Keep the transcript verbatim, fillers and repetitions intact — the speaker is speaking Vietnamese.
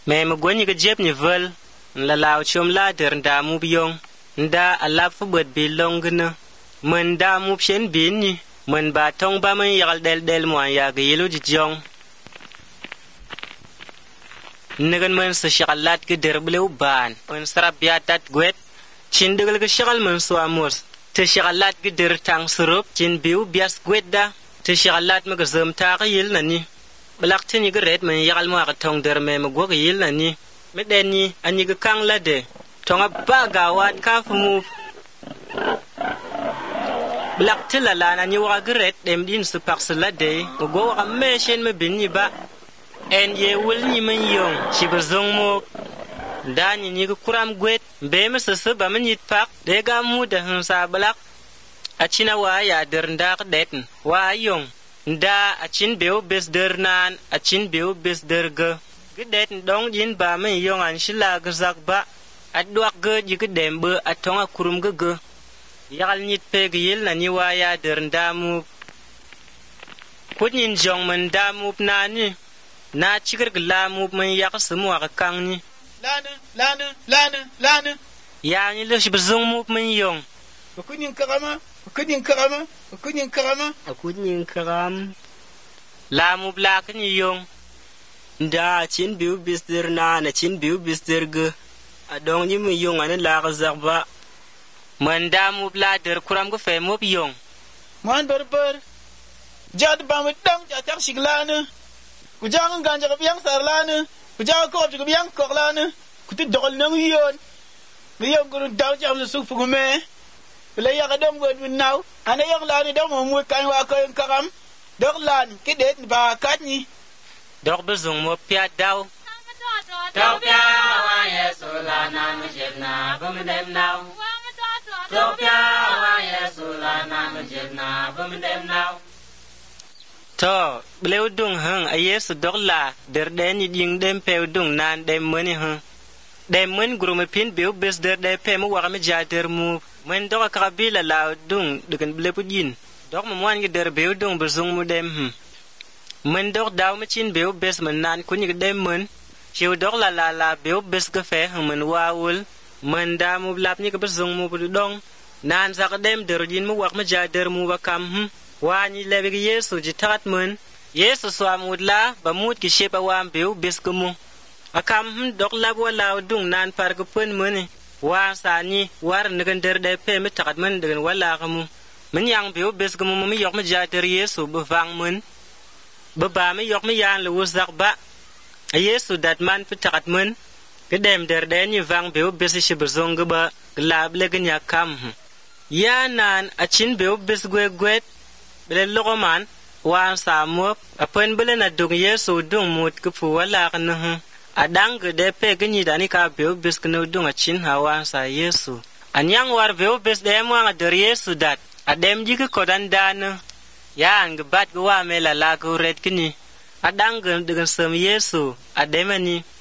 me me gwen yi jeb ni vel la law chom la der da mu byong nda alap fu bed bi longna men da mu chen bin ni men ba tong ba men yagal del del mo ya ga yelo ji jong negan men sa shagalat ke der bleu ban men sarab ya tat gwet chin degal ke shagal men so amos te shagalat ke der tang surup chin biu bias gwet da te shagalat me ga zam ta ga yel na ni blak tin yi ga red men yagal mo ga tong der me me go ga yel na ni me den ni ani ga kang la de tonga ba ga wat ka fu mu blak tila la na ni wa ga red dem din su pak su la de go ga me shen me bin ni ba en ye wul ni men yong shi bazong mo dani ni ga kuram gwet be me se se ba men yit pak de ga mu da han sa blak a china wa ya der nda ka det wa yong nda a chin beo bes der nan a chin beo bes der ga gidet dong jin ba men yong an shila ga zak ba a duak ga ji ga dem be a tonga kurum ga ga yagal nit pe ga yel na ni wa ya der nda mu kunin jong men da mu na ni na cikar gla mu man ya kasu wa kan ni lana lana lana lana ya ni le shi bazung mu man yong kunin karama kunin karama kunin karama kunin karam la mu bla kan yong nda chin biu bisdir na na chin biu bisdir ga adong ni mu yong an la ga zarba man da mu bla der kuram ga fe mu yong man berber jad ba mu dang ja tak shiglana kujang ganja ka biyang sarlana kujang ko ka biyang koklana kuti dogol nang yon biyang guru daw jam su fu me le ya ka dom god min naw ana yang lani dom mu kan wa ko karam dog lan kidet ba katni dog bezong mo pia daw taw pia wa yesu lana mu jebna bum dem naw taw pia wa yesu lana mu jebna bum dem naw to bleu dung hang a yesu dogla der den yi ding dem pe dung nan dem meni hang dem men grume pin beu bes der de pe mu wa me ja der mu men doga ka bila la dung dukan blepu din dog mo wan gi der beu dung bezung mu dem hm men dog daw me chin beu bes men nan ku ni dem men chiu dog la la la beu bes ga fe hang men wawul men da mu lap ni ka bezung mu bu dong nan sa ka dem der din mu wa me ja der mu ba kam hm wani lebig yesu jitat mun yesu swamudla bamut ki shepa wam beu biskumu akam dok lab wala dung nan par ko pun mun wa sani war ngan der de pe mi takat mun den wala kamu min yang beu biskumu mi yok mi jater yesu bu fang mun bu ba mi yok mi yan lu wuzak ba yesu dat man pi takat mun kedem der de ni fang beu bisi shi bezong ba lab le gnya kam ya nan achin beu bis gwe gwet bele logoman wan samop apen bele na dung yesu dung mut kupu wala kana adang de pe gni dani ka beu bis kno dung achin hawan sa yesu anyang war beu bis de mo nga der yesu dat adem jike kodan dan ya ang bat gwa mela la ko red kini adang de sem yesu ademani